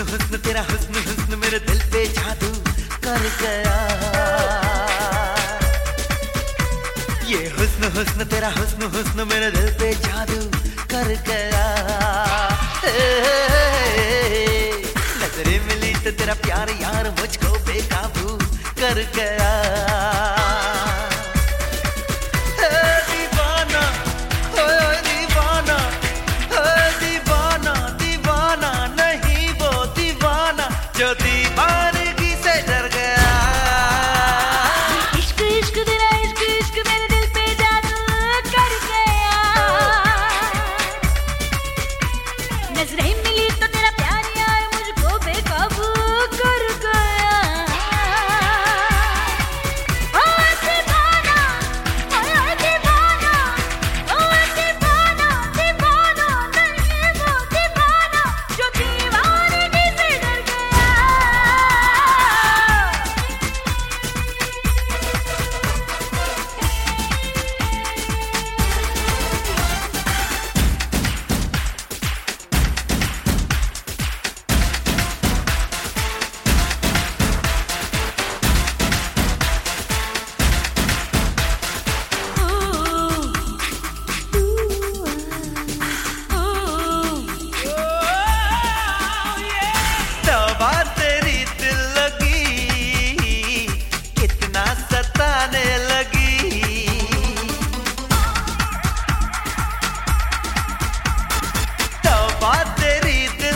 हुस्न तेरा हुस्न हुस्न मेरे दिल पे जादू कर गया। ये हुस्न हुस्न तेरा हुस्न हुस्न मेरे दिल पे जादू कर गया। नजरें मिली तो तेरा प्यार यार मुझको बेकाबू कर गया। दीवाना ओ दीवाना, दीवाना दीवाना नहीं वो दीवाना जो दीवानगी से डर गया। इश्क इश्क तेरा इश्क इश्क मेरे दिल पे जादू कर गया। नजरें मिली तो तेरा प्यार यार मुझको बेकाबू कर गया। ओ दीवाना, ओ दीवाना, ओ दीवाना दीवाना नहीं वो दीवाना जो दीवानगी से डर गया। तौबा तेरी दिल लगी कितना सताने लगी। तौबा तेरी दिल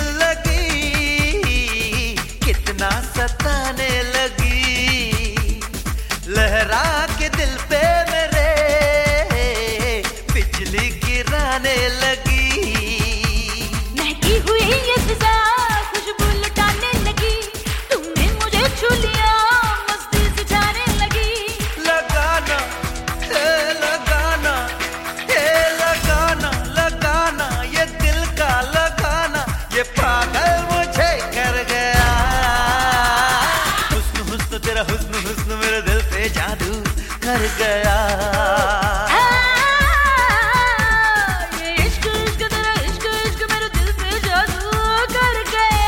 लगी कितना सताने लगी। लहरा के दिल पे मेरे बिजली गिराने लगी। महकी हुई ये फिजा खुशबू लुटाने लगी। तुमने मुझे छू लिया मस्ती से जाने लगी। लगाना हे लगाना, हे लगाना लगाना ये दिल का लगाना ये पागल मुझे कर गया। हुस्न हुस्न तेरा हुस्न हुस्न मेरे दिल पे जादू कर गया। ये इश्क इश्क तेरा इश्क इश्क मेरे दिल पे जादू कर गया।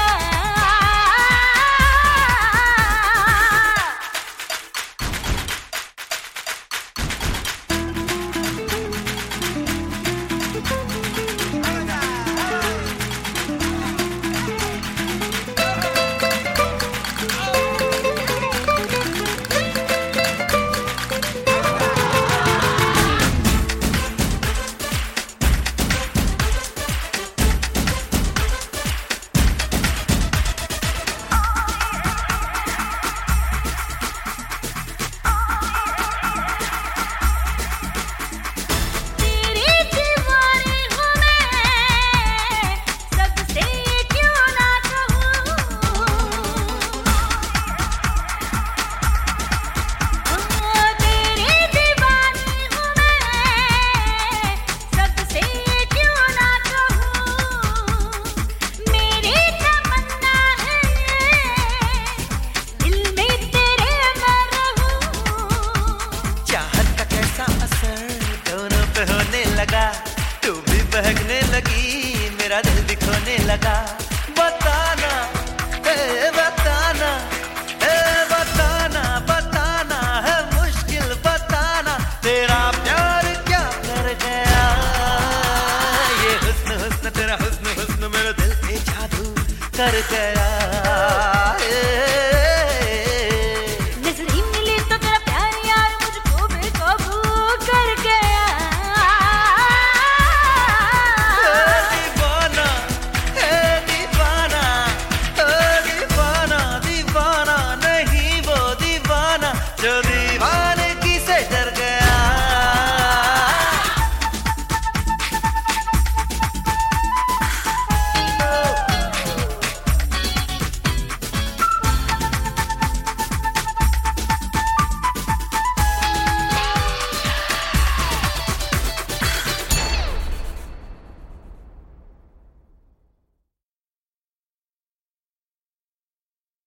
तेरी दीवानी हूँ मैं सबसे क्यों ना कहूँ। तेरी दीवानी हूँ मैं सबसे क्यों ना कहूँ। मेरी तमन्ना है दिल में तेरे मैं रहूँ। चाहत का कैसा असर दोनों पे होने लगा। तू भी बहकने लगी मेरा दिल भी खोने लगा। बताना ए बताना, ए बताना बताना है मुश्किल बताना तेरा प्यार क्या कर गया। ये हुस्न हुस्न तेरा हुस्न हुस्न मेरे दिल पे जादू कर गया।